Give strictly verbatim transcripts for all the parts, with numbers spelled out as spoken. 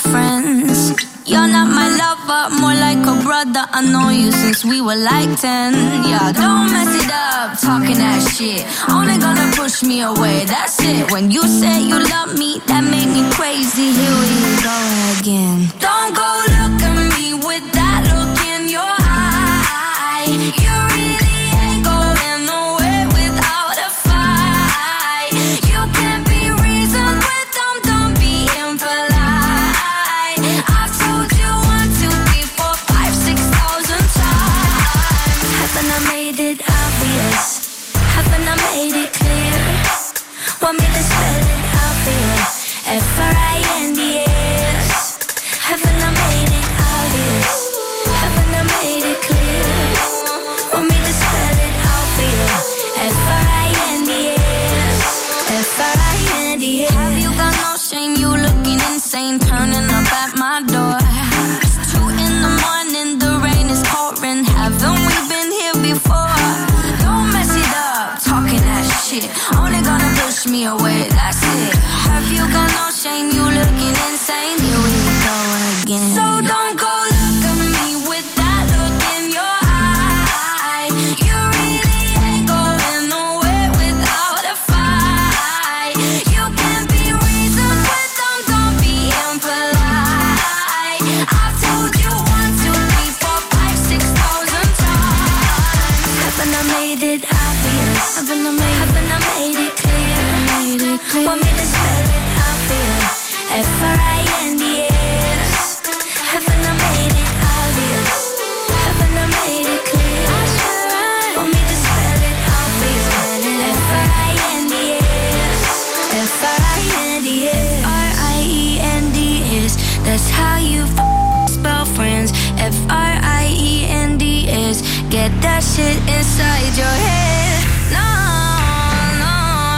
friends. You're not my lover, more like a brother. I know you since we were like ten. Yeah, don't mess it up, talking that shit. Only gonna push me away, that's it. When you say you love me, that made me crazy. Here we go again. Don't go look at me with that look in your eye. You really ain't going nowhere without a fight. You can't be reasoned with them, don't be impolite. I've told you one, two, three, four, five, six thousand times. Haven't I made it obvious? Haven't I made it clear? Want me to spell it out for you? F R I N D S. Haven't I made it obvious? Haven't I made it clear? Want me to spell it out for you? F R I N D S. F R I N D S. Have you got no shame? You looking insane, turning up at my door. It's two in the morning, the rain is pouring. Haven't we been here before? Don't mess it up, talking that shit. Only gonna push me away, that's it. Have you got no shame? You looking insane. Here we go again. So don't go look at me with that look in your eye. You really ain't going nowhere without a fight. You can't be reasoned with them, don't be impolite. I've told you one, two, three, four, five, six thousand times. Haven't I made it obvious? Haven't I made, haven't I made it clear? Made it clear. Want me to spell it out for you? F R I N D S. Haven't I made it obvious? Haven't I made it clear? Want me to spell it out for you? F R I N D S. F R I N D S. R I E N D S. That's how you f- spell friends. F R I E N D S. Get that shit inside your head. No, no,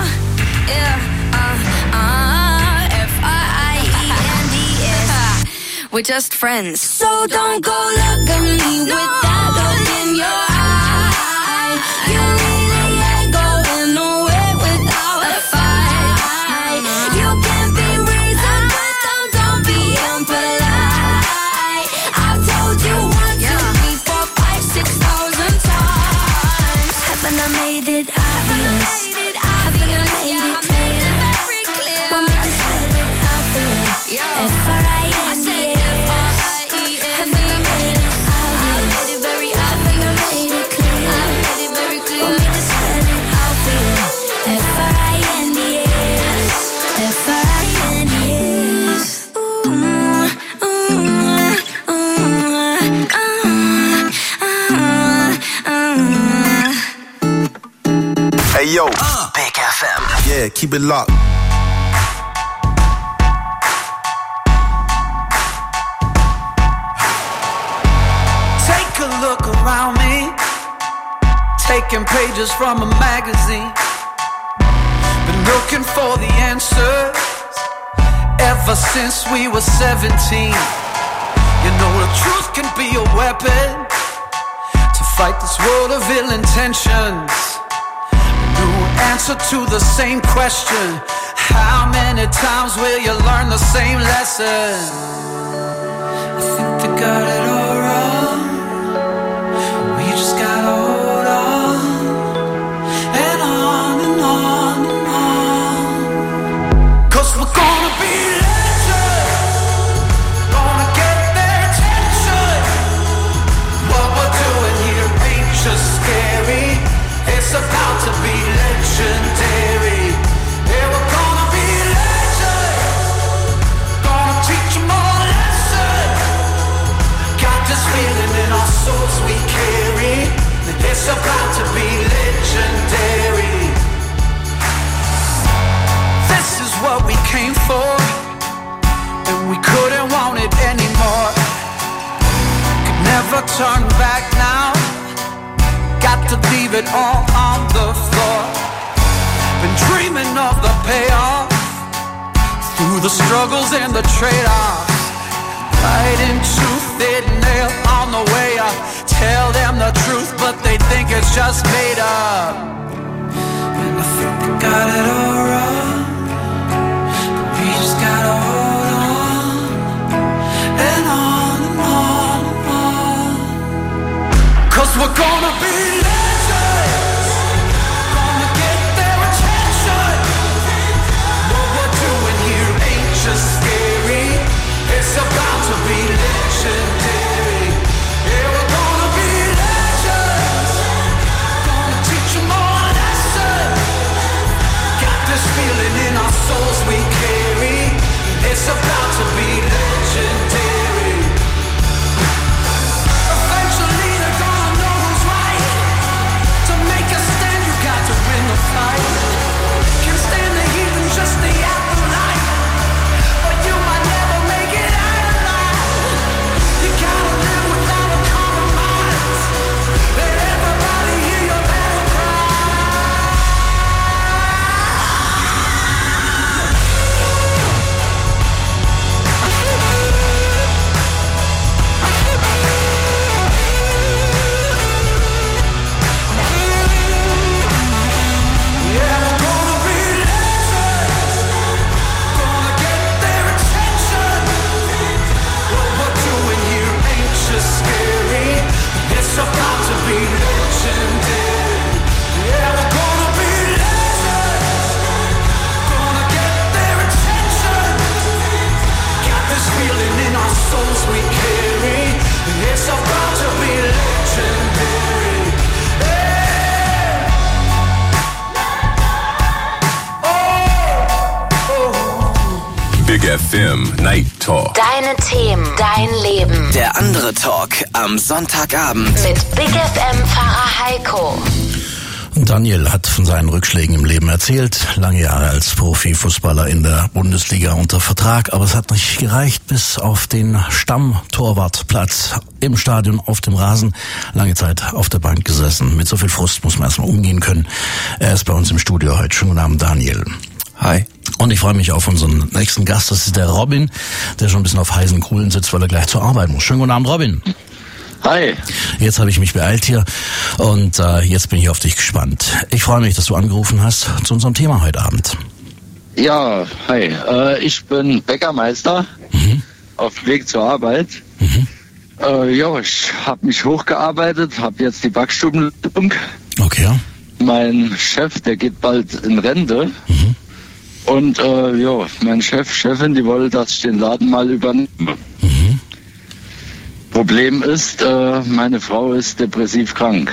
yeah, uh, uh, F R I E N D S. We're just friends. So don't go look at me with that look in your eye. You really ain't going nowhere without a fight. You can't be reasoned with them, don't be impolite. I've told you one, two, three, four, five, six thousand times. Haven't I made it obvious? Haven't I made it clear? Want me to spell it out for you? F R I N D S. Haven't I made it obvious? Haven't I made it clear? Want me to spell it out for you? F R I N D S. F R I N D S. Ooh, ooh, ooh, ooh, ooh. Hey yo, Uh, Big F M. yeah, keep it locked. Take a look around me, taking pages from a magazine. Been looking for the answers ever since we were seventeen. You know the truth can be a weapon to fight this world of ill intentions. A new answer to the same question: how many times will you learn the same lesson? I think they got it all wrong. We just gotta hold on and on and on and on. 'Cause we're gonna be legends, gonna get their attention. What we're doing here ain't just scary, it's about to be legendary. Yeah, we're gonna be legends, gonna teach them all a lesson. Got this feeling in our souls we carry, that it's about to be legendary. This is what we came for, and we couldn't want it anymore. Could never turn back now, got to leave it all on the floor. Been dreaming of the payoff, through the struggles and the trade-offs. Fighting tooth and nail on the way up. Tell them the truth, but they think it's just made up. And I think they got it all wrong, but we just gotta hold on M Night Talk. Deine Themen, dein Leben. Der andere Talk am Sonntagabend. Mit Big F M-Pfarrer Heiko. Daniel hat von seinen Rückschlägen im Leben erzählt. Lange Jahre als Profifußballer in der Bundesliga unter Vertrag. Aber es hat nicht gereicht bis auf den Stammtorwartplatz im Stadion auf dem Rasen. Lange Zeit auf der Bank gesessen. Mit so viel Frust muss man erstmal umgehen können. Er ist bei uns im Studio heute. Schönen guten Abend, Daniel. Hi. Und ich freue mich auf unseren nächsten Gast. Das ist der Robin, der schon ein bisschen auf heißen Kohlen sitzt, weil er gleich zur Arbeit muss. Schönen guten Abend, Robin. Hi. Jetzt habe ich mich beeilt hier und äh, jetzt bin ich auf dich gespannt. Ich freue mich, dass du angerufen hast zu unserem Thema heute Abend. Ja, hi. Äh, ich bin Bäckermeister mhm. auf dem Weg zur Arbeit. Mhm. Äh, ja, ich habe mich hochgearbeitet, habe jetzt die Backstubenleitung. Okay. Mein Chef, der geht bald in Rente. Mhm. Und äh, ja, mein Chef, Chefin, die wollte, dass ich den Laden mal übernehme. Mhm. Problem ist, äh, meine Frau ist depressiv krank.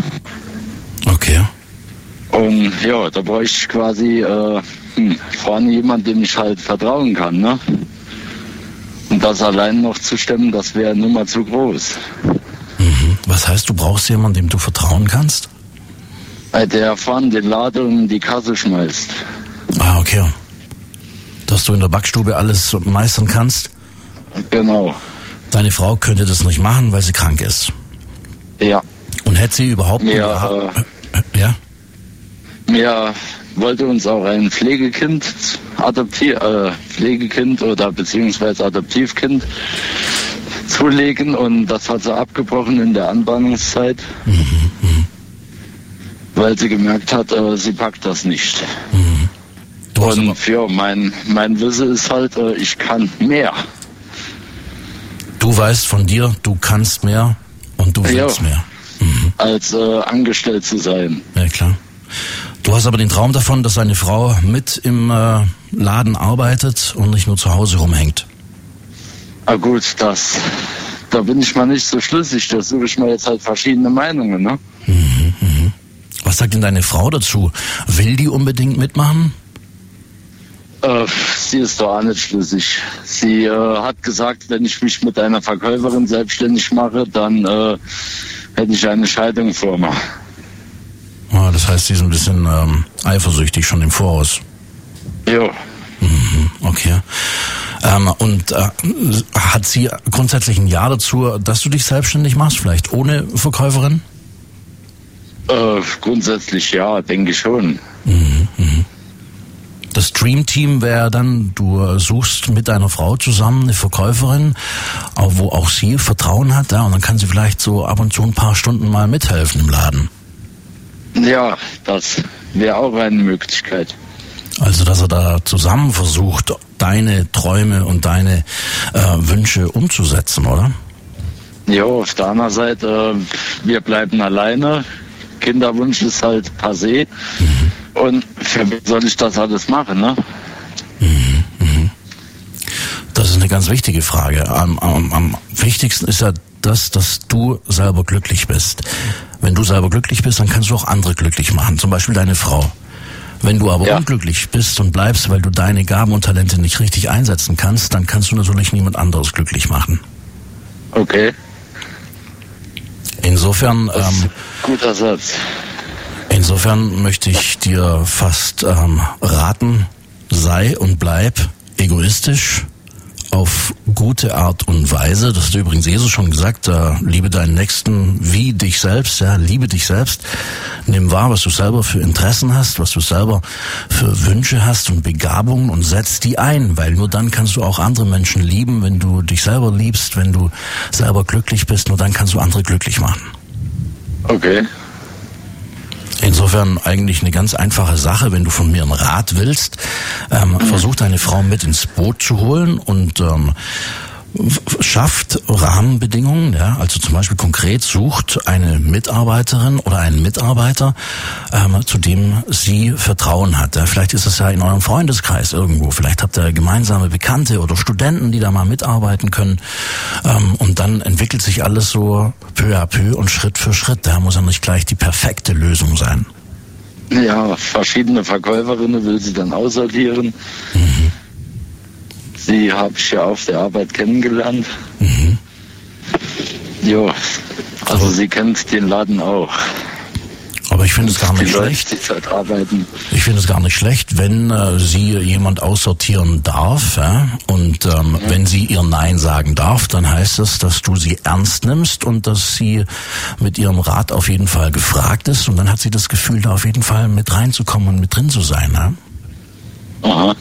Okay. Und ja, da brauche ich quasi äh, hm, vorne jemand, dem ich halt vertrauen kann, ne? Und das allein noch zu stemmen, das wäre nur mal zu groß. Mhm. Was heißt, du brauchst jemanden, dem du vertrauen kannst? Äh, der vorne den Laden und die Kasse schmeißt. Ah, okay. Dass du in der Backstube alles meistern kannst? Genau. Deine Frau könnte das nicht machen, weil sie krank ist. Ja. Und hätte sie überhaupt nicht... Ja, äh, ja? Mir wollte uns auch ein Pflegekind adoptieren, äh, Pflegekind oder beziehungsweise Adoptivkind zulegen und das hat sie abgebrochen in der Anbahnungszeit, mhm, mh. weil sie gemerkt hat, äh, sie packt das nicht. Mhm. Und ja, mein, mein Wissen ist halt, äh, ich kann mehr. Du weißt von dir, du kannst mehr und du willst ja, mehr. Mhm. Als äh, angestellt zu sein. Ja, klar. Du hast aber den Traum davon, dass deine Frau mit im äh, Laden arbeitet und nicht nur zu Hause rumhängt. Ah gut, das, da bin ich mal nicht so schlüssig. Da suche ich mal jetzt halt verschiedene Meinungen, ne? Mhm, mhm. Was sagt denn deine Frau dazu? Will die unbedingt mitmachen? Äh, sie ist doch auch nicht schlüssig. Sie äh, hat gesagt, wenn ich mich mit einer Verkäuferin selbstständig mache, dann äh, hätte ich eine Scheidung vor mir. Ah, das heißt, sie ist ein bisschen ähm, eifersüchtig schon im Voraus. Jo. Mhm, okay. Ähm, und äh, hat sie grundsätzlich ein Ja dazu, dass du dich selbstständig machst, vielleicht ohne Verkäuferin? Äh, grundsätzlich ja, denke ich schon. Mhm, mhm. Das Dream-Team wäre dann, du suchst mit deiner Frau zusammen eine Verkäuferin, wo auch sie Vertrauen hat, ja, und dann kann sie vielleicht so ab und zu ein paar Stunden mal mithelfen im Laden. Ja, das wäre auch eine Möglichkeit. Also, dass er da zusammen versucht, deine Träume und deine äh, Wünsche umzusetzen, oder? Ja, auf der anderen Seite, äh, wir bleiben alleine. Kinderwunsch ist halt passé. Mhm. Und für wen soll ich das alles machen, ne? Mhm, mhm. Das ist eine ganz wichtige Frage. Am, am, am wichtigsten ist ja das, dass du selber glücklich bist. Wenn du selber glücklich bist, dann kannst du auch andere glücklich machen, zum Beispiel deine Frau. Wenn du aber ja. unglücklich bist und bleibst, weil du deine Gaben und Talente nicht richtig einsetzen kannst, dann kannst du natürlich niemand anderes glücklich machen. Okay. Insofern... Ähm, guter Satz. Insofern möchte ich dir fast ähm, raten, sei und bleib egoistisch auf gute Art und Weise. Das hat übrigens Jesus schon gesagt, äh, liebe deinen Nächsten wie dich selbst, ja, liebe dich selbst. Nimm wahr, was du selber für Interessen hast, was du selber für Wünsche hast und Begabungen und setz die ein, weil nur dann kannst du auch andere Menschen lieben, wenn du dich selber liebst, wenn du selber glücklich bist, nur dann kannst du andere glücklich machen. Okay. Insofern eigentlich eine ganz einfache Sache, wenn du von mir einen Rat willst, ähm, mhm. versuch deine Frau mit ins Boot zu holen und ähm, schafft Rahmenbedingungen, ja, also zum Beispiel konkret sucht eine Mitarbeiterin oder einen Mitarbeiter, ähm, zu dem sie Vertrauen hat. Ja, vielleicht ist es ja in eurem Freundeskreis irgendwo, vielleicht habt ihr gemeinsame Bekannte oder Studenten, die da mal mitarbeiten können, ähm, und dann entwickelt sich alles so peu à peu und Schritt für Schritt. Da muss ja nicht gleich die perfekte Lösung sein. Ja, verschiedene Verkäuferinnen will sie dann aussortieren. Mhm. sie habe ich ja auf der Arbeit kennengelernt. Mhm. Jo, also aber sie kennt den Laden auch. Aber ich finde es gar nicht die schlecht. Leute, die dort arbeiten. Ich finde es gar nicht schlecht, wenn äh, sie jemand aussortieren darf, ja? Und ähm, mhm. wenn sie ihr Nein sagen darf, dann heißt das, dass du sie ernst nimmst und dass sie mit ihrem Rat auf jeden Fall gefragt ist und dann hat sie das Gefühl, da auf jeden Fall mit reinzukommen und mit drin zu sein. Ja, Aha.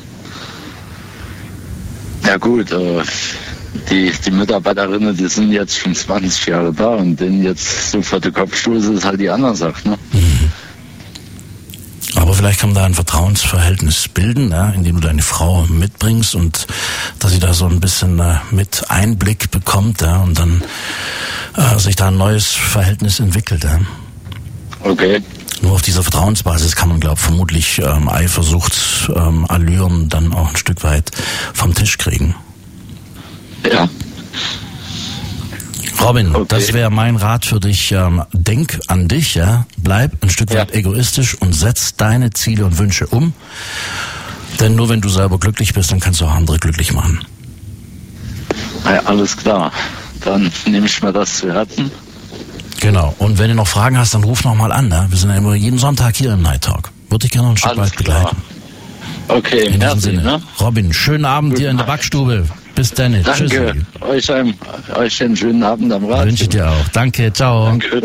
Ja gut, äh, die, die Mitarbeiterinnen, die sind jetzt schon zwanzig Jahre da und denen jetzt so vor den Kopf stoßen, ist halt die andere Sache, ne? Mhm. Aber vielleicht kann man da ein Vertrauensverhältnis bilden, ja, indem du deine Frau mitbringst und dass sie da so ein bisschen äh, mit Einblick bekommt, ja, und dann äh, sich da ein neues Verhältnis entwickelt. Ja. Okay. Nur auf dieser Vertrauensbasis kann man, glaube ich, vermutlich ähm, Eifersuchtsallüren ähm, dann auch ein Stück weit vom Tisch kriegen. Ja. Robin, okay. Das wäre mein Rat für dich. Ähm, denk an dich, ja. Bleib ein Stück weit ja. egoistisch und setz deine Ziele und Wünsche um. Denn nur wenn du selber glücklich bist, dann kannst du auch andere glücklich machen. Ja, alles klar. Dann nehme ich mir das zu Herzen. Genau. Und wenn du noch Fragen hast, dann ruf noch mal an. Ne? Wir sind ja immer jeden Sonntag hier im Night Talk. Würde ich gerne noch ein Stück alles weit begleiten. Klar. Okay, in diesem herzlich, Sinne. Ne? Robin, schönen Abend Guten dir in der Backstube. Bis dann. Danke. Tschüss. Euch einen, euch einen schönen Abend am Radio. Wünsche ich dir auch. Danke. Ciao. Danke.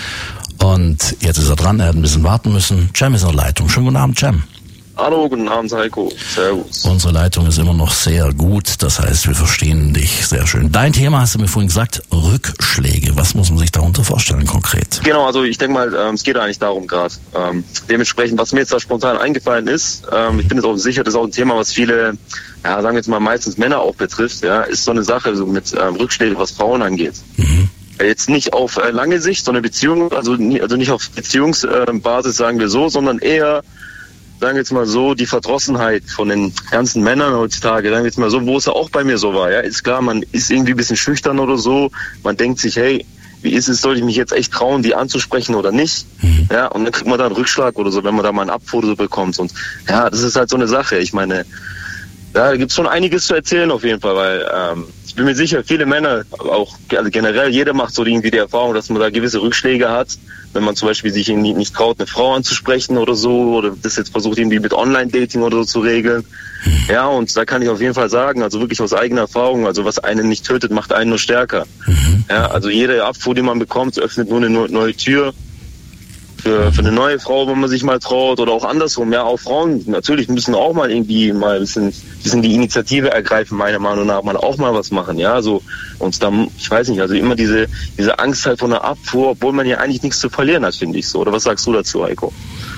Und jetzt ist er dran. Er hat ein bisschen warten müssen. Cem ist in der Leitung. Schönen guten Abend, Cem. Hallo, guten Abend, Heiko. Servus. Unsere Leitung ist immer noch sehr gut. Das heißt, wir verstehen dich sehr schön. Dein Thema, hast du mir vorhin gesagt, Rückschläge. Was muss man sich darunter vorstellen konkret? Genau, also ich denke mal, ähm, es geht eigentlich darum gerade. Ähm, dementsprechend, was mir jetzt da spontan eingefallen ist, ähm, ich bin jetzt auch sicher, das ist auch ein Thema, was viele, ja, sagen wir jetzt mal meistens Männer auch betrifft, ja, ist so eine Sache so mit ähm, Rückschlägen, was Frauen angeht. Mhm. Jetzt nicht auf äh, lange Sicht, sondern Beziehung, also, also nicht auf Beziehungsbasis, äh, sagen wir so, sondern eher, sagen wir jetzt mal so, die Verdrossenheit von den ganzen Männern heutzutage, sagen wir jetzt mal so, wo es ja auch bei mir so war, ja, ist klar, man ist irgendwie ein bisschen schüchtern oder so, man denkt sich, hey, wie ist es, soll ich mich jetzt echt trauen, die anzusprechen oder nicht, mhm. ja, und dann kriegt man da einen Rückschlag oder so, wenn man da mal einen Abfuhr so bekommt und ja, das ist halt so eine Sache, ich meine, ja, da gibt's schon einiges zu erzählen auf jeden Fall, weil ähm, ich bin mir sicher, viele Männer, auch also generell, jeder macht so irgendwie die Erfahrung, dass man da gewisse Rückschläge hat, wenn man zum Beispiel sich irgendwie nicht traut, eine Frau anzusprechen oder so, oder das jetzt versucht irgendwie mit Online-Dating oder so zu regeln. Mhm. Ja, und da kann ich auf jeden Fall sagen, also wirklich aus eigener Erfahrung, also was einen nicht tötet, macht einen nur stärker. Mhm. Ja, also jede Abfuhr, die man bekommt, öffnet nur eine neue Tür für, für eine neue Frau, wenn man sich mal traut, oder auch andersrum. Ja, auch Frauen natürlich müssen auch mal irgendwie mal ein bisschen, bisschen die Initiative ergreifen, meiner Meinung nach, mal auch mal was machen. Ja, so, und dann, ich weiß nicht, also immer diese, diese Angst halt von der Abfuhr, obwohl man ja eigentlich nichts zu verlieren hat, finde ich so. Oder was sagst du dazu, Heiko?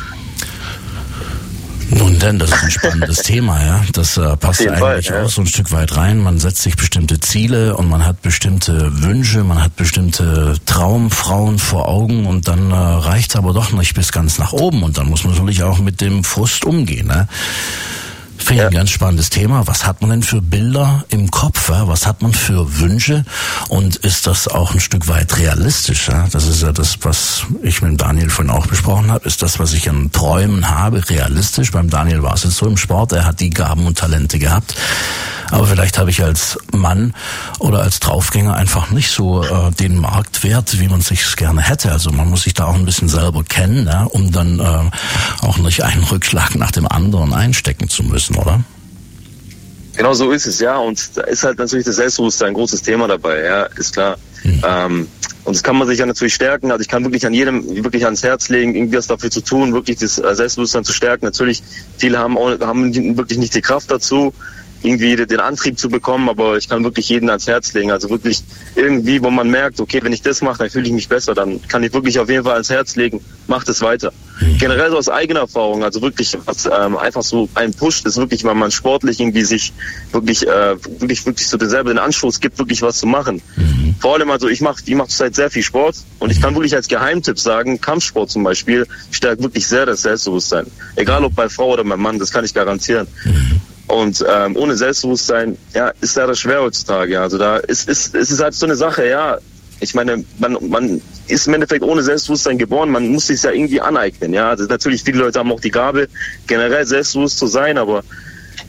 Nun denn, das ist ein spannendes Thema, ja. Das äh, passt eigentlich Fall, ja. auch so ein Stück weit rein. Man setzt sich bestimmte Ziele und man hat bestimmte Wünsche, man hat bestimmte Traumfrauen vor Augen und dann äh, reicht es aber doch nicht bis ganz nach oben und dann muss man natürlich auch mit dem Frust umgehen, ne? Finde ich ein ganz spannendes Thema. Was hat man denn für Bilder im Kopf? Ja? Was hat man für Wünsche? Und ist das auch ein Stück weit realistisch? Ja? Das ist ja das, was ich mit Daniel vorhin auch besprochen habe. Ist das, was ich an Träumen habe, realistisch? Beim Daniel war es jetzt so im Sport. Er hat die Gaben und Talente gehabt. Aber vielleicht habe ich als Mann oder als Draufgänger einfach nicht so äh, den Marktwert, wie man sich's gerne hätte. Also man muss sich da auch ein bisschen selber kennen, ja, um dann äh, auch nicht einen Rückschlag nach dem anderen einstecken zu müssen, oder? Genau so ist es, ja. Und da ist halt natürlich das Selbstbewusstsein ein großes Thema dabei, ja, ist klar. Mhm. Ähm, und das kann man sich ja natürlich stärken. Also ich kann wirklich an jedem wirklich ans Herz legen, irgendwie was dafür zu tun, wirklich das Selbstbewusstsein zu stärken. Natürlich, viele haben, auch, haben wirklich nicht die Kraft dazu, irgendwie den Antrieb zu bekommen, aber ich kann wirklich jeden ans Herz legen. Also wirklich irgendwie, wo man merkt, okay, wenn ich das mache, dann fühle ich mich besser, dann kann ich wirklich auf jeden Fall ans Herz legen, macht es weiter. Mhm. Generell so aus eigener Erfahrung, also wirklich, was ähm, einfach so einen pusht, ist wirklich, weil man sportlich irgendwie sich wirklich, äh, wirklich, wirklich so denselben den Anstoß gibt, wirklich was zu machen. Mhm. Vor allem, also ich mache, ich mache zurzeit sehr viel Sport und ich kann wirklich als Geheimtipp sagen, Kampfsport zum Beispiel stärkt wirklich sehr das Selbstbewusstsein. Egal ob bei Frau oder bei Mann, das kann ich garantieren. Mhm. Und ähm, ohne Selbstbewusstsein, ja, ist leider schwer heutzutage. Ja. Also da ist, ist, ist es halt so eine Sache, ja. Ich meine, man, man ist im Endeffekt ohne Selbstbewusstsein geboren, man muss sich ja irgendwie aneignen. Ja, also natürlich viele Leute haben auch die Gabe, generell selbstbewusst zu sein, aber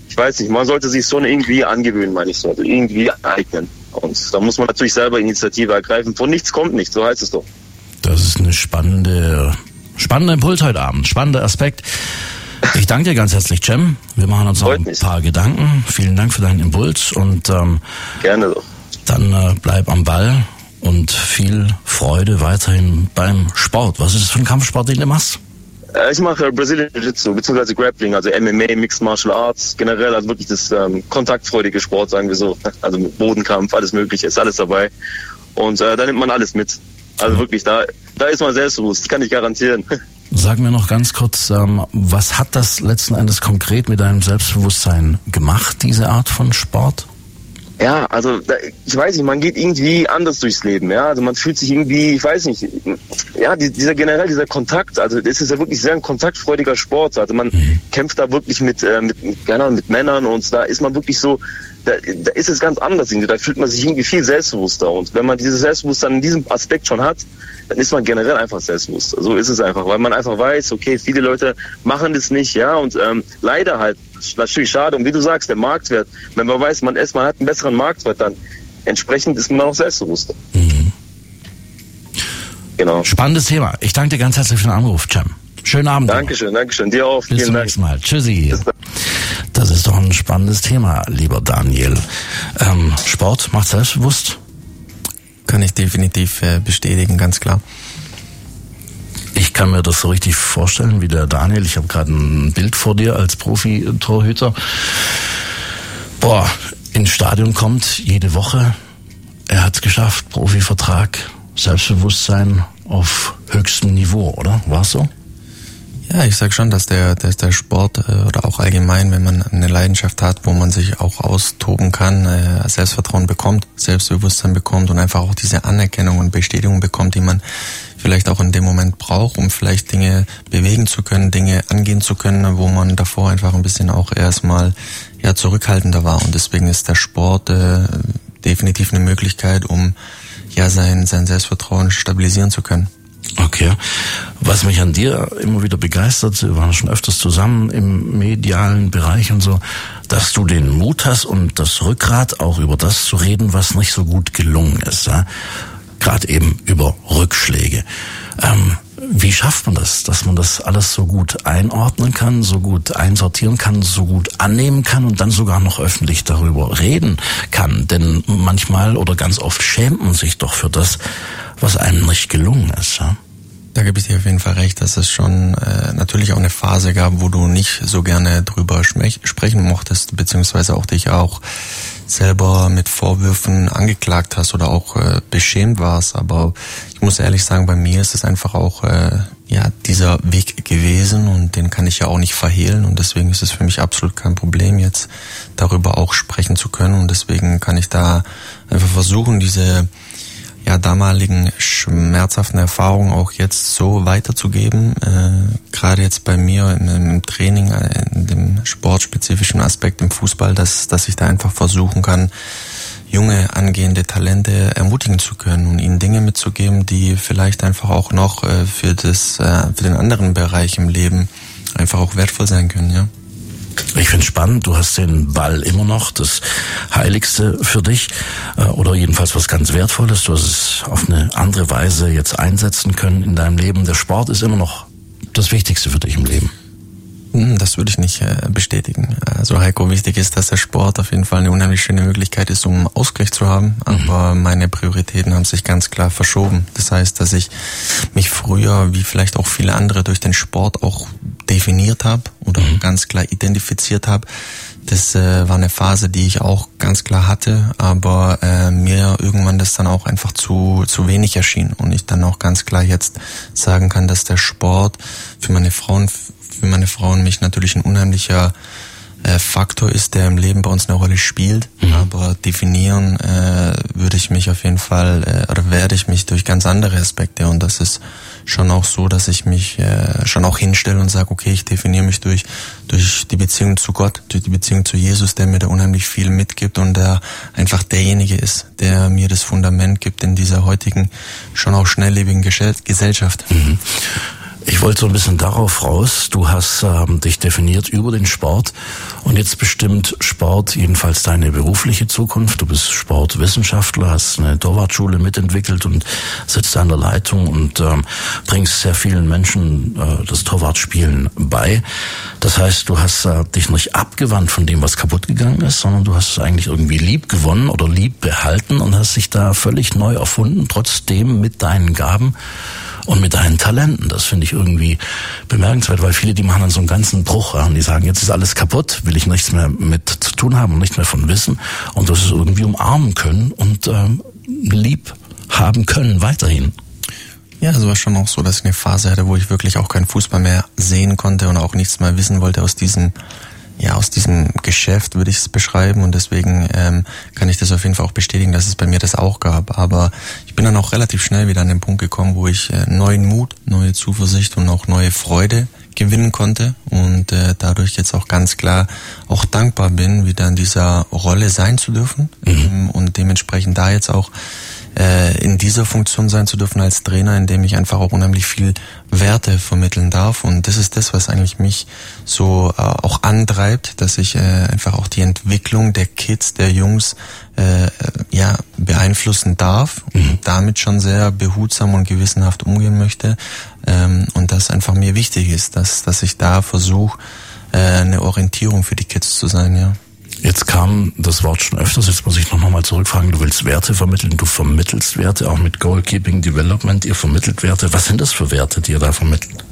ich weiß nicht, man sollte sich so irgendwie angewöhnen, meine ich so, also irgendwie eignen. Und da muss man natürlich selber Initiative ergreifen. Von nichts kommt nichts, so heißt es doch. Das ist eine spannende, spannender Impuls heute Abend, spannender Aspekt. Ich danke dir ganz herzlich, Cem. Wir machen uns noch ein paar Gedanken. Vielen Dank für deinen Impuls und ähm, gerne doch. Dann äh, bleib am Ball und viel Freude weiterhin beim Sport. Was ist das für ein Kampfsport, den du machst? Ich mache Brazilian Jiu-Jitsu bzw. Grappling, also M M A, Mixed Martial Arts, generell also wirklich das ähm, kontaktfreudige Sport, sagen wir so. Also mit Bodenkampf, alles Mögliche, ist alles dabei. Und äh, da nimmt man alles mit. Also wirklich, da, da ist man selbstbewusst, das kann ich garantieren. Sag mir noch ganz kurz, ähm, was hat das letzten Endes konkret mit deinem Selbstbewusstsein gemacht, diese Art von Sport? Ja, also da, ich weiß nicht, man geht irgendwie anders durchs Leben, ja, also man fühlt sich irgendwie, ich weiß nicht, ja, die, dieser generell, dieser Kontakt, also das ist ja wirklich sehr ein kontaktfreudiger Sport, also man mhm. kämpft da wirklich mit, äh, mit, keine Ahnung, mit Männern und da ist man wirklich so, da, da ist es ganz anders irgendwie, da fühlt man sich irgendwie viel selbstbewusster und wenn man dieses Selbstbewusstsein in diesem Aspekt schon hat, dann ist man generell einfach selbstbewusst. So ist es einfach, weil man einfach weiß, okay, viele Leute machen das nicht, ja, und ähm, leider halt, natürlich schade, und wie du sagst, der Marktwert, wenn man weiß, man ist, man hat einen besseren Marktwert, dann entsprechend ist man auch selbstbewusster. Mhm. Genau. Spannendes Thema. Ich danke dir ganz herzlich für den Anruf, Cem. Schönen Abend. Dankeschön, Dankeschön. Dir auch. Bis Vielen zum Dank. nächsten Mal. Tschüssi. Das ist doch ein spannendes Thema, lieber Daniel. Ähm, Sport macht selbstbewusst? Kann ich definitiv äh, bestätigen, ganz klar. Ich kann mir das so richtig vorstellen wie der Daniel. Ich habe gerade ein Bild vor dir als Profi-Torhüter. Boah, ins Stadion kommt jede Woche. Er hat es geschafft, Profivertrag, Selbstbewusstsein auf höchstem Niveau, oder? War es so? Ja, ich sag schon, dass der, dass der Sport äh, oder auch allgemein, wenn man eine Leidenschaft hat, wo man sich auch austoben kann, äh, Selbstvertrauen bekommt, Selbstbewusstsein bekommt und einfach auch diese Anerkennung und Bestätigung bekommt, die man vielleicht auch in dem Moment braucht, um vielleicht Dinge bewegen zu können, Dinge angehen zu können, wo man davor einfach ein bisschen auch erstmal ja zurückhaltender war. Und deswegen ist der Sport äh, definitiv eine Möglichkeit, um ja sein sein Selbstvertrauen stabilisieren zu können. Okay. Was mich an dir immer wieder begeistert, wir waren schon öfters zusammen im medialen Bereich und so, dass du den Mut hast und das Rückgrat, auch über das zu reden, was nicht so gut gelungen ist. Ja? Gerade eben über Rückschläge. Ähm, wie schafft man das, dass man das alles so gut einordnen kann, so gut einsortieren kann, so gut annehmen kann und dann sogar noch öffentlich darüber reden kann? Denn manchmal oder ganz oft schämt man sich doch für das, was einem nicht gelungen ist. Ja? Da gebe ich dir auf jeden Fall recht, dass es schon äh, natürlich auch eine Phase gab, wo du nicht so gerne drüber schmech- sprechen mochtest, beziehungsweise auch dich auch selber mit Vorwürfen angeklagt hast oder auch äh, beschämt warst. Aber ich muss ehrlich sagen, bei mir ist es einfach auch äh, ja dieser Weg gewesen und den kann ich ja auch nicht verhehlen und deswegen ist es für mich absolut kein Problem, jetzt darüber auch sprechen zu können und deswegen kann ich da einfach versuchen, diese ja damaligen schmerzhaften Erfahrungen auch jetzt so weiterzugeben. Äh, gerade jetzt bei mir in, im Training, in dem sportspezifischen Aspekt im Fußball, dass dass ich da einfach versuchen kann, junge angehende Talente ermutigen zu können und ihnen Dinge mitzugeben, die vielleicht einfach auch noch äh, für das äh, für den anderen Bereich im Leben einfach auch wertvoll sein können, ja. Ich finde es spannend, du hast den Ball immer noch, das Heiligste für dich, äh, oder jedenfalls was ganz Wertvolles. Du hast es auf eine andere Weise jetzt einsetzen können in deinem Leben. Der Sport ist immer noch das Wichtigste für dich im Leben. Das würde ich nicht äh, bestätigen. Also Heiko, wichtig ist, dass der Sport auf jeden Fall eine unheimlich schöne Möglichkeit ist, um Ausgleich zu haben. Aber mhm. meine Prioritäten haben sich ganz klar verschoben. Das heißt, dass ich mich früher, wie vielleicht auch viele andere, durch den Sport auch definiert habe oder mhm. ganz klar identifiziert habe. Das äh, war eine Phase, die ich auch ganz klar hatte, aber äh, mir irgendwann das dann auch einfach zu zu wenig erschien und ich dann auch ganz klar jetzt sagen kann, dass der Sport für meine Frauen für meine Frau und mich natürlich ein unheimlicher äh, Faktor ist, der im Leben bei uns eine Rolle spielt. Mhm. Aber definieren äh, würde ich mich auf jeden Fall, äh, oder werde ich mich durch ganz andere Aspekte. Und das ist schon auch so, dass ich mich äh, schon auch hinstelle und sage, okay, ich definiere mich durch durch die Beziehung zu Gott, durch die Beziehung zu Jesus, der mir da unheimlich viel mitgibt und der einfach derjenige ist, der mir das Fundament gibt in dieser heutigen, schon auch schnelllebigen Gesellschaft. Mhm. Ich wollte so ein bisschen darauf raus, du hast ähm, dich definiert über den Sport und jetzt bestimmt Sport jedenfalls deine berufliche Zukunft. Du bist Sportwissenschaftler, hast eine Torwartschule mitentwickelt und sitzt an der Leitung und ähm, bringst sehr vielen Menschen äh, das Torwartspielen bei. Das heißt, du hast äh, dich nicht abgewandt von dem, was kaputt gegangen ist, sondern du hast es eigentlich irgendwie lieb gewonnen oder lieb behalten und hast dich da völlig neu erfunden, trotzdem mit deinen Gaben und mit deinen Talenten. Das finde ich irgendwie bemerkenswert, weil viele, die machen dann so einen ganzen Bruch an, die sagen, jetzt ist alles kaputt, will ich nichts mehr mit zu tun haben und nichts mehr von wissen und das ist irgendwie umarmen können und ähm, lieb haben können weiterhin. Ja, es war schon auch so, dass ich eine Phase hatte, wo ich wirklich auch keinen Fußball mehr sehen konnte und auch nichts mehr wissen wollte aus diesem Ja, aus diesem Geschäft würde ich es beschreiben und deswegen ähm, kann ich das auf jeden Fall auch bestätigen, dass es bei mir das auch gab. Aber ich bin dann auch relativ schnell wieder an den Punkt gekommen, wo ich äh, neuen Mut, neue Zuversicht und auch neue Freude gewinnen konnte und äh, dadurch jetzt auch ganz klar auch dankbar bin, wieder in dieser Rolle sein zu dürfen mhm. ähm, und dementsprechend da jetzt auch äh, in dieser Funktion sein zu dürfen als Trainer, in dem ich einfach auch unheimlich viel Werte vermitteln darf und das ist das, was eigentlich mich so äh, auch antreibt, dass ich äh, einfach auch die Entwicklung der Kids, der Jungs äh, ja beeinflussen darf mhm. und damit schon sehr behutsam und gewissenhaft umgehen möchte ähm, und das einfach mir wichtig ist, dass dass ich da versuche äh, eine Orientierung für die Kids zu sein, ja. Jetzt kam das Wort schon öfters, jetzt muss ich noch mal zurückfragen, du willst Werte vermitteln, du vermittelst Werte, auch mit Goalkeeping Development, ihr vermittelt Werte. Was sind das für Werte, die ihr da vermittelt?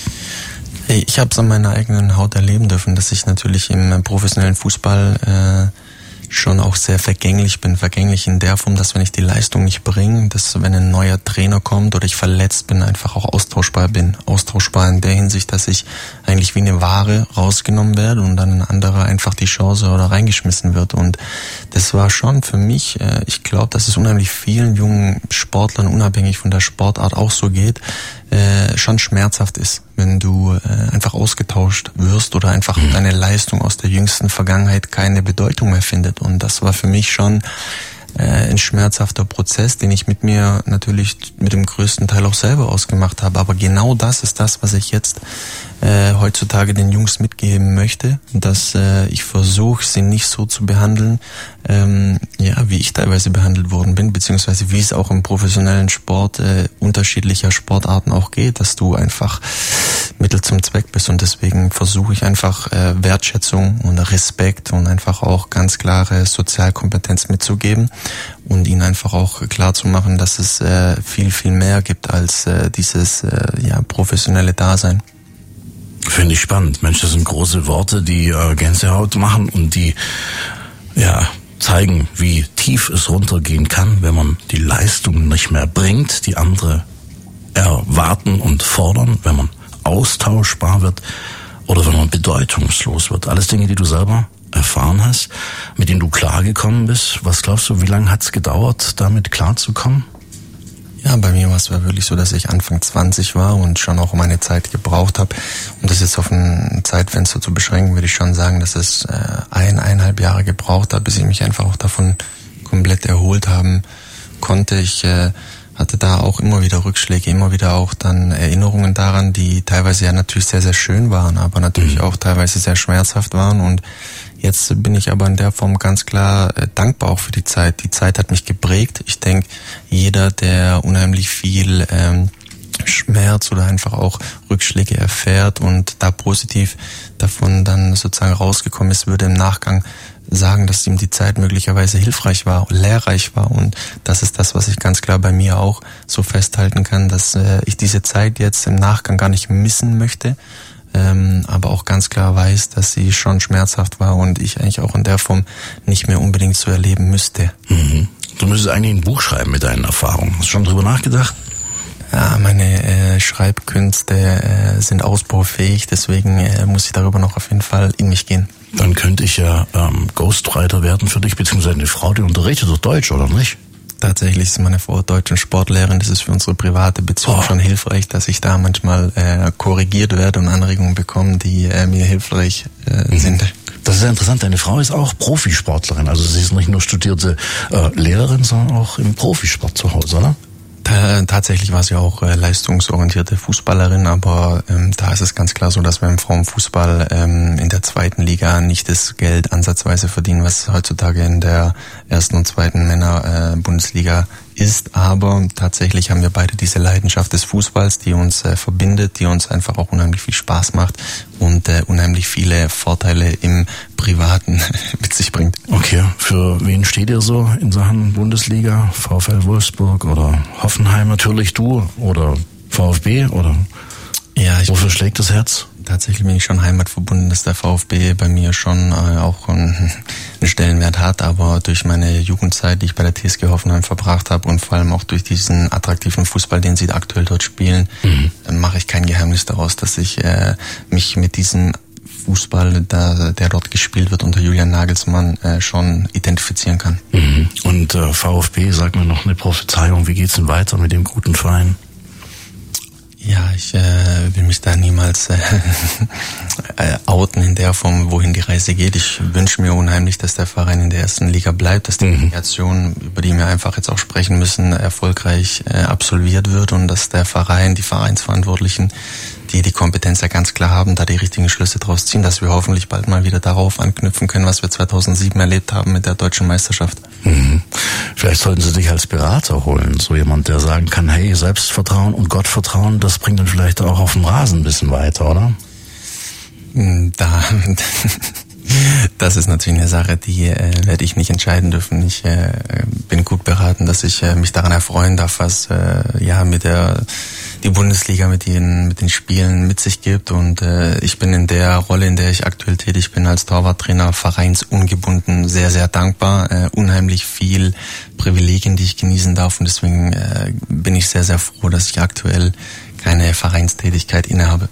Hey, ich habe es an meiner eigenen Haut erleben dürfen, dass ich natürlich im professionellen Fußball äh, schon auch sehr vergänglich bin. Vergänglich in der Form, dass wenn ich die Leistung nicht bringe, dass wenn ein neuer Trainer kommt oder ich verletzt bin, einfach auch austauschbar bin. Austauschbar in der Hinsicht, dass ich eigentlich wie eine Ware rausgenommen werde und dann ein anderer einfach die Chance oder reingeschmissen wird. Und das war schon für mich, äh, ich glaube, dass es unheimlich vielen jungen Sportlern, unabhängig von der Sportart, auch so geht, äh, schon schmerzhaft ist, wenn du äh, einfach ausgetauscht wirst oder einfach mhm. deine Leistung aus der jüngsten Vergangenheit keine Bedeutung mehr findet. Und das war für mich schon äh, ein schmerzhafter Prozess, den ich mit mir natürlich mit dem größten Teil auch selber ausgemacht habe. Aber genau das ist das, was ich jetzt äh, heutzutage den Jungs mitgeben möchte, dass äh, ich versuche, sie nicht so zu behandeln, ähm, ja, wie ich teilweise behandelt worden bin, beziehungsweise wie es auch im professionellen Sport äh, unterschiedlicher Sportarten auch geht, dass du einfach Mittel zum Zweck bist und deswegen versuche ich einfach äh, Wertschätzung und Respekt und einfach auch ganz klare Sozialkompetenz mitzugeben und ihnen einfach auch klar zu machen, dass es äh, viel, viel mehr gibt als äh, dieses äh, ja professionelle Dasein. Finde ich spannend. Mensch, das sind große Worte, die äh, Gänsehaut machen und die ja zeigen, wie tief es runtergehen kann, wenn man die Leistung nicht mehr bringt, die andere erwarten und fordern, wenn man austauschbar wird oder wenn man bedeutungslos wird. Alles Dinge, die du selber erfahren hast, mit denen du klargekommen bist. Was glaubst du, wie lange hat es gedauert, damit klarzukommen? Ja, bei mir war es wirklich so, dass ich Anfang zwanzig war und schon auch meine Zeit gebraucht habe. Um das jetzt auf ein Zeitfenster zu beschränken, würde ich schon sagen, dass es äh, ein, eineinhalb Jahre gebraucht hat, bis ich mich einfach auch davon komplett erholt haben konnte. Ich äh, hatte da auch immer wieder Rückschläge, immer wieder auch dann Erinnerungen daran, die teilweise ja natürlich sehr, sehr schön waren, aber natürlich mhm. auch teilweise sehr schmerzhaft waren. Und jetzt bin ich aber in der Form ganz klar äh, dankbar auch für die Zeit. Die Zeit hat mich geprägt. Ich denke, jeder, der unheimlich viel ähm, Schmerz oder einfach auch Rückschläge erfährt und da positiv davon dann sozusagen rausgekommen ist, würde im Nachgang sagen, dass ihm die Zeit möglicherweise hilfreich war, lehrreich war, und das ist das, was ich ganz klar bei mir auch so festhalten kann, dass äh, ich diese Zeit jetzt im Nachgang gar nicht missen möchte, ähm, aber auch ganz klar weiß, dass sie schon schmerzhaft war und ich eigentlich auch in der Form nicht mehr unbedingt so erleben müsste. Mhm. Du müsstest eigentlich ein Buch schreiben mit deinen Erfahrungen. Hast du schon drüber nachgedacht? Ja, meine äh, Schreibkünste äh, sind ausbaufähig, deswegen äh, muss ich darüber noch auf jeden Fall in mich gehen. Dann könnte ich ja ähm, Ghostwriter werden für dich, beziehungsweise eine Frau, die unterrichtet doch Deutsch, oder nicht? Tatsächlich ist meine Frau Deutsch- und Sportlehrerin. Das ist für unsere private Beziehung oh. schon hilfreich, dass ich da manchmal äh, korrigiert werde und Anregungen bekomme, die äh, mir hilfreich äh, mhm. sind. Das ist ja interessant. Deine Frau ist auch Profisportlerin. Also sie ist nicht nur studierte äh, Lehrerin, sondern auch im Profisport zu Hause, oder? Äh, tatsächlich war sie auch äh, leistungsorientierte Fußballerin, aber ähm, da ist es ganz klar so, dass wir im Frauenfußball ähm, in der zweiten Liga nicht das Geld ansatzweise verdienen, was heutzutage in der ersten und zweiten Männer-Bundesliga äh, ist. Aber tatsächlich haben wir beide diese Leidenschaft des Fußballs, die uns äh, verbindet, die uns einfach auch unheimlich viel Spaß macht und äh, unheimlich viele Vorteile im Privaten mit sich bringt. Okay, für wen steht ihr so in Sachen Bundesliga? VfL Wolfsburg oder Hoffenheim natürlich, du oder VfB oder ja, ich wofür schlägt das Herz? Tatsächlich bin ich schon heimatverbunden, dass der VfB bei mir schon äh, auch einen, einen Stellenwert hat, aber durch meine Jugendzeit, die ich bei der T S G Hoffenheim verbracht habe und vor allem auch durch diesen attraktiven Fußball, den sie aktuell dort spielen, mhm. äh, mache ich kein Geheimnis daraus, dass ich äh, mich mit diesem Fußball, der, der dort gespielt wird unter Julian Nagelsmann, äh, schon identifizieren kann. Mhm. Und äh, VfB, sag mir noch eine Prophezeiung, wie geht's denn weiter mit dem guten Verein? Ja, ich äh, will mich da niemals äh, äh, outen in der Form, wohin die Reise geht. Ich wünsche mir unheimlich, dass der Verein in der ersten Liga bleibt, dass die Relegation, über die wir einfach jetzt auch sprechen müssen, erfolgreich äh, absolviert wird und dass der Verein, die Vereinsverantwortlichen, die die Kompetenz ja ganz klar haben, da die richtigen Schlüsse draus ziehen, dass wir hoffentlich bald mal wieder darauf anknüpfen können, was wir zweitausendsieben erlebt haben mit der deutschen Meisterschaft. Mhm. Vielleicht sollten Sie dich als Berater holen, so jemand, der sagen kann, hey, Selbstvertrauen und Gottvertrauen, das bringt dann vielleicht auch auf dem Rasen ein bisschen weiter, oder? Da, das ist natürlich eine Sache, die äh, werde ich nicht entscheiden dürfen. Ich äh, bin gut beraten, dass ich äh, mich daran erfreuen darf, was äh, ja mit der die Bundesliga mit den mit den Spielen mit sich gibt, und äh, ich bin in der Rolle, in der ich aktuell tätig bin als Torwarttrainer, vereinsungebunden, sehr sehr dankbar, äh, unheimlich viel Privilegien, die ich genießen darf, und deswegen äh, bin ich sehr sehr froh, dass ich aktuell keine Vereinstätigkeit innehabe.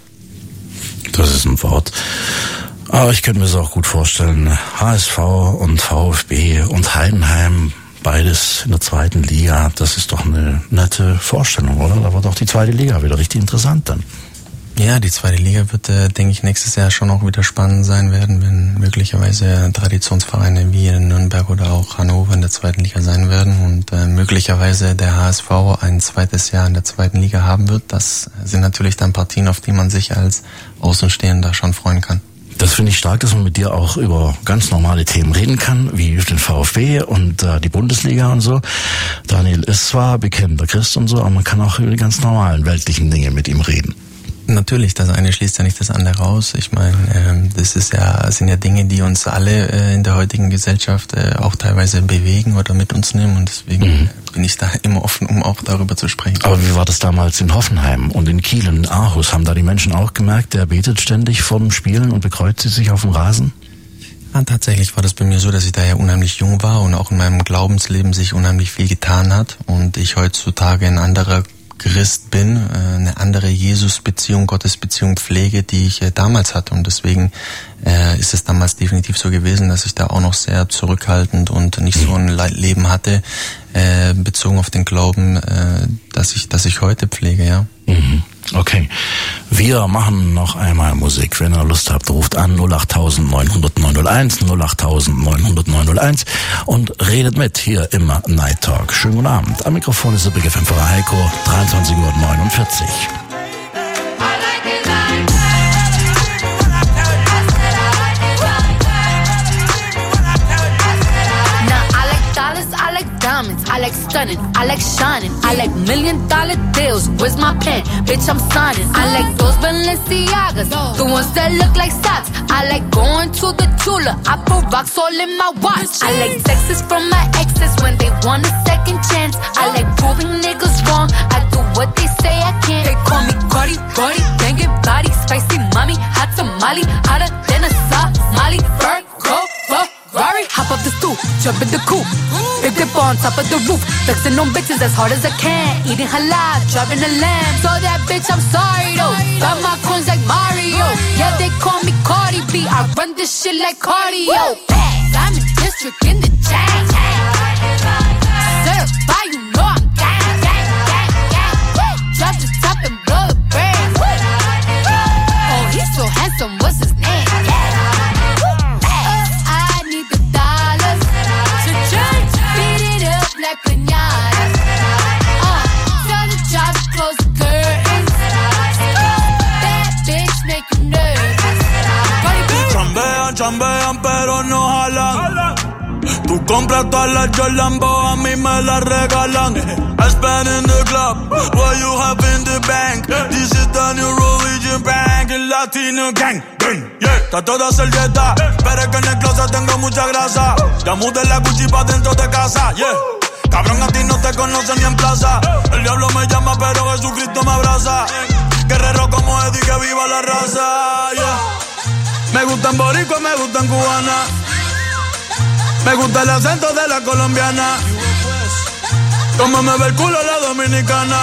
Das ist ein Wort. Aber ich könnte mir das auch gut vorstellen. H S V und VfB und Heidenheim, beides in der zweiten Liga, das ist doch eine nette Vorstellung, oder? Da wird auch die zweite Liga wieder richtig interessant dann. Ja, die zweite Liga wird, äh, denke ich, nächstes Jahr schon auch wieder spannend sein werden, wenn möglicherweise Traditionsvereine wie Nürnberg oder auch Hannover in der zweiten Liga sein werden und äh, möglicherweise der H S V ein zweites Jahr in der zweiten Liga haben wird. Das sind natürlich dann Partien, auf die man sich als Außenstehender schon freuen kann. Das finde ich stark, dass man mit dir auch über ganz normale Themen reden kann, wie den VfB und äh, die Bundesliga und so. Daniel ist zwar bekennender Christ und so, aber man kann auch über die ganz normalen weltlichen Dinge mit ihm reden. Natürlich, das eine schließt ja nicht das andere aus. Ich meine, ähm, das ist ja, sind ja Dinge, die uns alle äh, in der heutigen Gesellschaft äh, auch teilweise bewegen oder mit uns nehmen, und deswegen mhm. bin ich da immer offen, um auch darüber zu sprechen. Aber wie war das damals in Hoffenheim und in Kiel und in Aarhus? Haben da die Menschen auch gemerkt, der betet ständig vor dem Spielen und bekreuzigt sich auf dem Rasen? Ja, tatsächlich war das bei mir so, dass ich da ja unheimlich jung war und auch in meinem Glaubensleben sich unheimlich viel getan hat und ich heutzutage ein anderer Christ bin, eine andere Jesus-Beziehung, Gottes-Beziehung pflege, die ich damals hatte, und deswegen äh, ist es damals definitiv so gewesen, dass ich da auch noch sehr zurückhaltend und nicht so ein Leben hatte, äh, bezogen auf den Glauben, äh, dass ich, dass ich heute pflege, ja. Mhm. Okay. Wir machen noch einmal Musik. Wenn ihr Lust habt, ruft an null acht neun null null neun null eins, null acht neun null null neun null eins und redet mit hier im Night Talk. Schönen guten Abend. Am Mikrofon ist der Big F M-Pfarrer Heiko, dreiundzwanzig Uhr neunundvierzig. I like stunning, I like shining, I like million dollar deals. Where's my pen? Bitch, I'm signing. I like those Balenciagas, the ones that look like socks. I like going to the Tula, I put rocks all in my watch. I like texts from my exes when they want a second chance. I like proving niggas wrong, I do what they say I can't. They call me Cardi, Cardi, banging body, spicy mommy, hot tamale, hotter than a Somali. Virgo, Ferrari, hop up the stoop, jump in the coupe. Big dip on top of the roof, flexing on bitches as hard as I can. Eating halal, driving a lamb. So that bitch, I'm sorry though. Got my coins like Mario. Yeah, they call me Cardi B. I run this shit like cardio. I'm in district in the chain. Certified, you know I'm gang, gang, gang, gang. Drop the top and blow the brand. Oh, he's so handsome, what's his name? Like piñatas. Uh, so Compra todas las Jolambo, a mí me las regalan. I spend in the club, what you have in the bank. This is the new religion bank, el Latino gang. Yeah, está toda servieta, pero es que en el closet tengo mucha grasa. Ya mudé la Gucci pa' dentro de casa, yeah. Cabrón, a ti no te conocen ni en plaza. El diablo me llama, pero Jesucristo me abraza. Guerrero como Eddie, que viva la raza, yeah. Me gustan boricua, me gustan cubana. Me gusta el acento de la colombiana. Como me ve el culo la dominicana.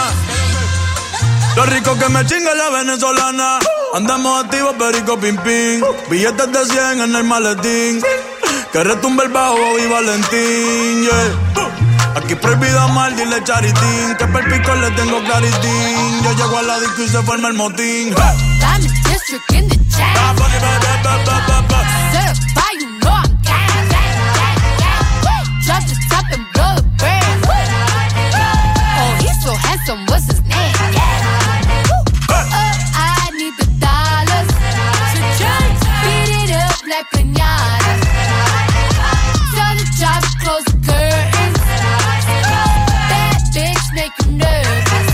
Lo rico que me chinga la venezolana. Andamos activos, perico, pim, pim. Billetes de cien en el maletín. Que retumbe el bajo y Valentín, yeah. Aquí prohibido amar, dile charitín. Que per pico le tengo claritín. Yo llego a la disco y se forma el motín. Diamond District in the chat. Certified, you know I'm gang, gang, gang, gang. Drop the top and blow the brand. Oh, he's so handsome, what's his name? Oh, I need the dollars. Beat it up like piñatas. Tell the job to close the curtains. That bitch make you nervous.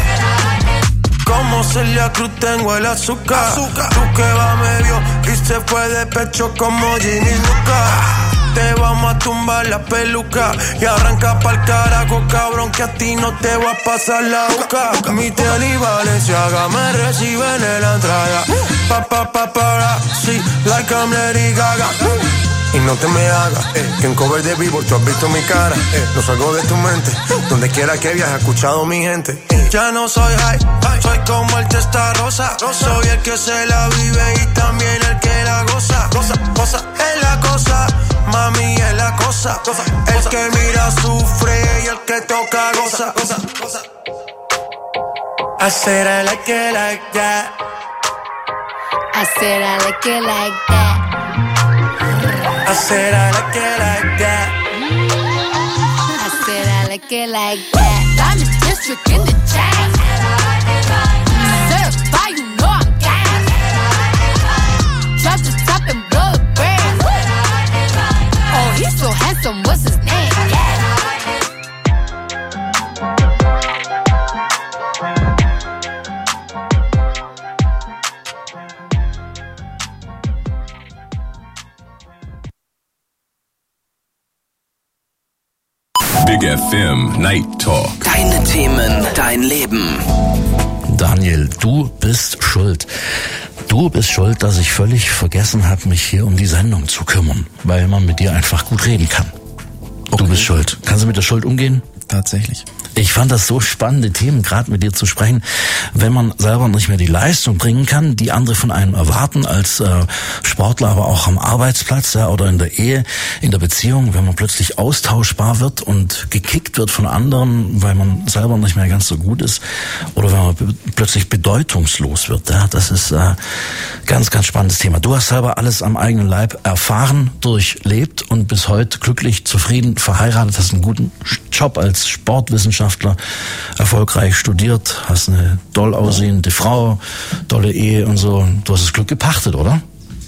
Como Celia Cruz tengo el azúcar. azúcar. Tú que va medio y se fue de pecho como Ginny Luca. Te vamos a tumbar la peluca y arranca pa'l carajo, cabrón, que a ti no te va a pasar la boca. Mi tele y Valenciaga me reciben en la entrada. Pa, pa, pa, para, sí, like I'm Lady Gaga. Y no te me hagas, eh, que en cover de vivo tú has visto mi cara, eh, no salgo de tu mente, donde quiera que viajes, he escuchado mi gente. Eh. Ya no soy high, soy como el testa rosa, soy el que se la vive y también el que la goza, goza, goza, es la cosa, mami es la cosa, cosa el cosa. Que mira sufre y el que toca goza, goza, goza. I said I like it like that. I said I like it like that. I said I like it like that. I said I like it like that. Diamond District in the chain. Certified, you know I'm gang. Drop the top and blow the brand. Oh, he's so handsome, what's his name? Big F M Night Talk. Deine Themen, dein Leben. Daniel, du bist schuld. Du bist schuld, dass ich völlig vergessen habe, mich hier um die Sendung zu kümmern, weil man mit dir einfach gut reden kann. Okay. Du bist schuld. Kannst du mit der Schuld umgehen? Tatsächlich. Ich fand das so spannende Themen, gerade mit dir zu sprechen, wenn man selber nicht mehr die Leistung bringen kann, die andere von einem erwarten, als äh, Sportler, aber auch am Arbeitsplatz, ja, oder in der Ehe, in der Beziehung, wenn man plötzlich austauschbar wird und gekickt wird von anderen, weil man selber nicht mehr ganz so gut ist, oder wenn man be- plötzlich bedeutungslos wird. Ja, das ist äh, ganz, ganz spannendes Thema. Du hast selber alles am eigenen Leib erfahren, durchlebt und bis heute glücklich, zufrieden, verheiratet, hast einen guten Job als Sportwissenschaftler, erfolgreich studiert, hast eine doll aussehende Frau, tolle Ehe und so. Du hast das Glück gepachtet, oder?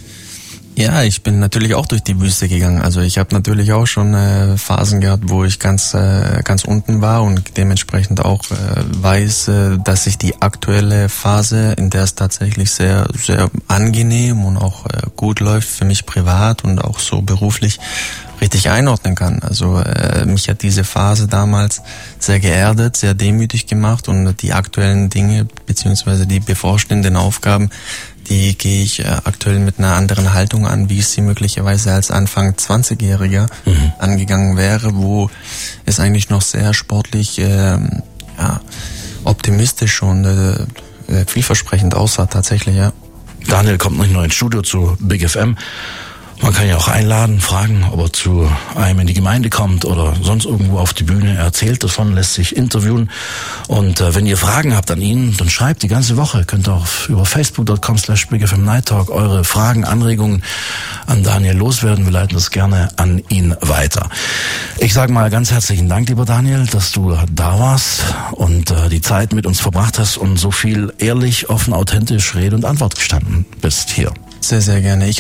Ja, ich bin natürlich auch durch die Wüste gegangen. Also ich habe natürlich auch schon äh, Phasen gehabt, wo ich ganz äh, ganz unten war und dementsprechend auch äh, weiß, äh, dass ich die aktuelle Phase, in der es tatsächlich sehr sehr angenehm und auch äh, gut läuft für mich privat und auch so beruflich, richtig einordnen kann. Also äh, mich hat diese Phase damals sehr geerdet, sehr demütig gemacht und die aktuellen Dinge beziehungsweise die bevorstehenden Aufgaben, die gehe ich äh, aktuell mit einer anderen Haltung an, wie ich sie möglicherweise als Anfang zwanzigjähriger mhm. angegangen wäre, wo es eigentlich noch sehr sportlich, äh, ja, optimistisch und äh, vielversprechend aussah tatsächlich, ja. Daniel kommt nicht nur ins Studio zu Big F M. Man kann ja auch einladen, fragen, ob er zu einem in die Gemeinde kommt oder sonst irgendwo auf die Bühne. Er erzählt davon, lässt sich interviewen. Und äh, wenn ihr Fragen habt an ihn, dann schreibt die ganze Woche. Könnt ihr auch über facebook punkt com slash Big F M Night Talk eure Fragen, Anregungen an Daniel loswerden. Wir leiten das gerne an ihn weiter. Ich sage mal ganz herzlichen Dank, lieber Daniel, dass du da warst und äh, die Zeit mit uns verbracht hast und so viel ehrlich, offen, authentisch Rede und Antwort gestanden bist hier. Sehr, sehr gerne. Ich